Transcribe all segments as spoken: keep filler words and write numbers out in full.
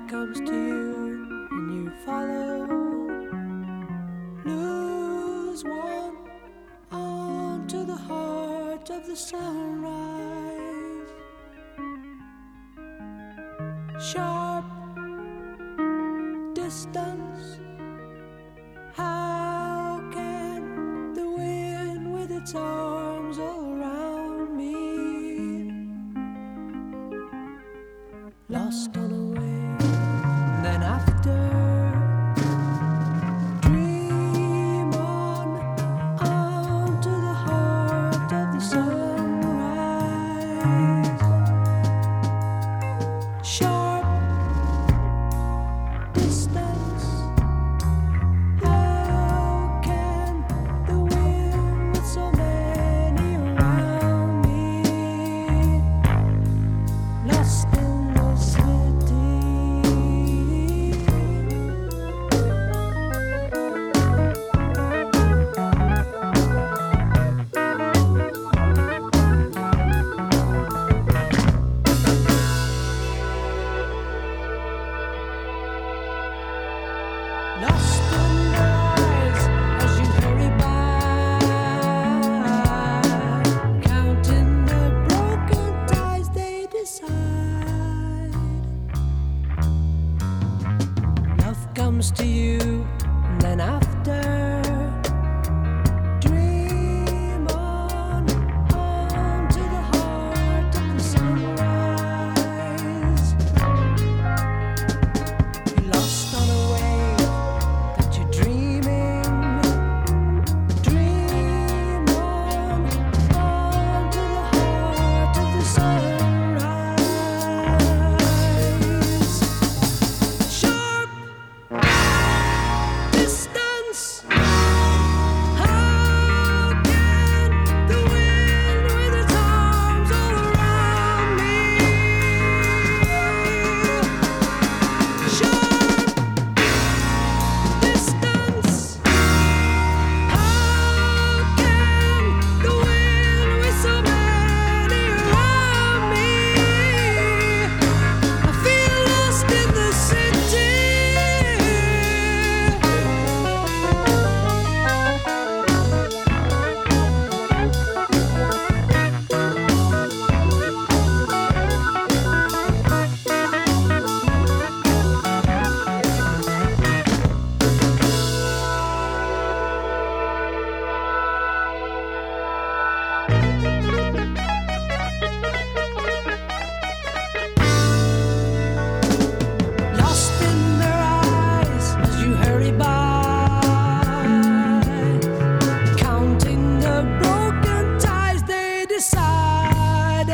comes to you and you follow. Lose one onto the heart of the sunrise. Sharp distance. How can the wind with its arms all around me? Lost on a wave, and then after, dream on, on to the heart of the sunrise. Sharp distance. How can the wind with so many around me? Lost in the city. Lost in your eyes as you hurry by, counting the broken ties they decide. Love comes to you, and then after, dream on, on to the heart of the sunrise. You're lost on a wave that you're dreaming. Dream on, on to the heart of the sunrise. Sharp distance. How can the wind with its arms all around me? Sharp distance. How can the wind with so many around me? I feel lost in the city. Lost in their eyes as you hurry by, counting the broken ties they decided.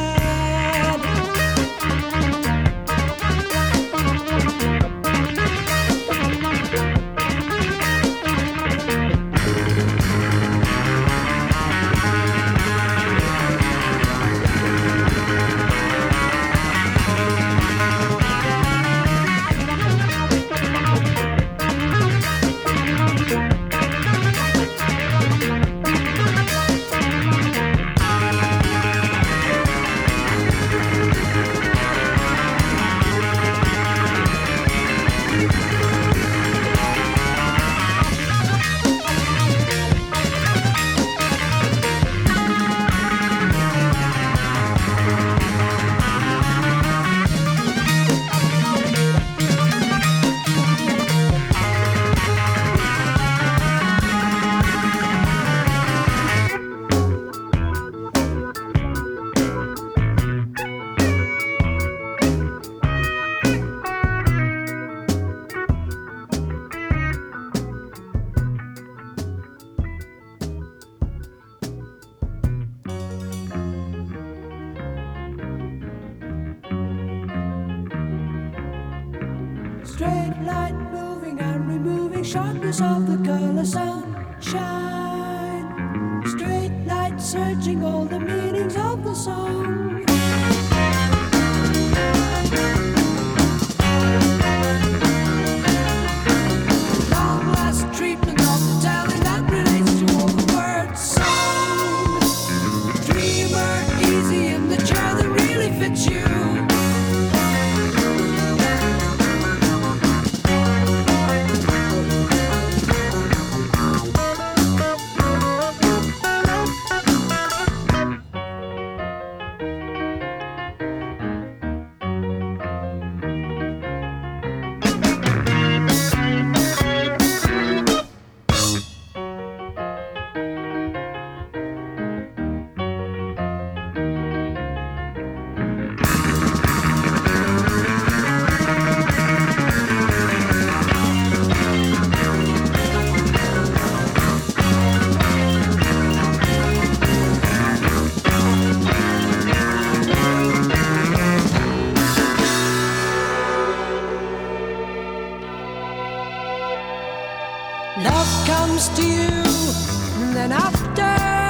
Straight light moving and removing sharpness of the color sunshine. Straight light searching all the meanings of the song. Long last treatment of the telling that relates to all the words sung. Dreamer, easy in the chair that really fits you. Love comes to you, and then after